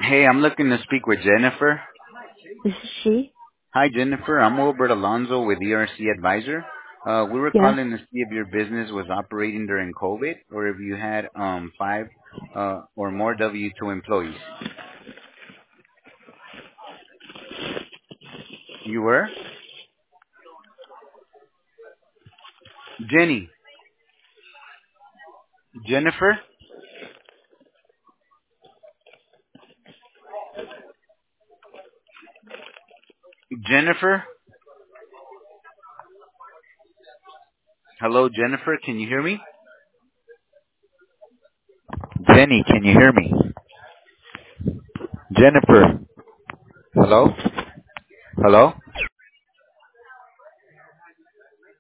Hey, I'm looking to speak with Jennifer. This is she? Hi, Jennifer. I'm Wilbert Alonso with ERC Advisor. We were Yes. calling to see if your business was operating during COVID or if you had five or more W-2 employees. You were? Jenny. Jennifer? Jennifer? Hello, Jennifer. Can you hear me? Jenny, can you hear me? Jennifer. Hello? Hello?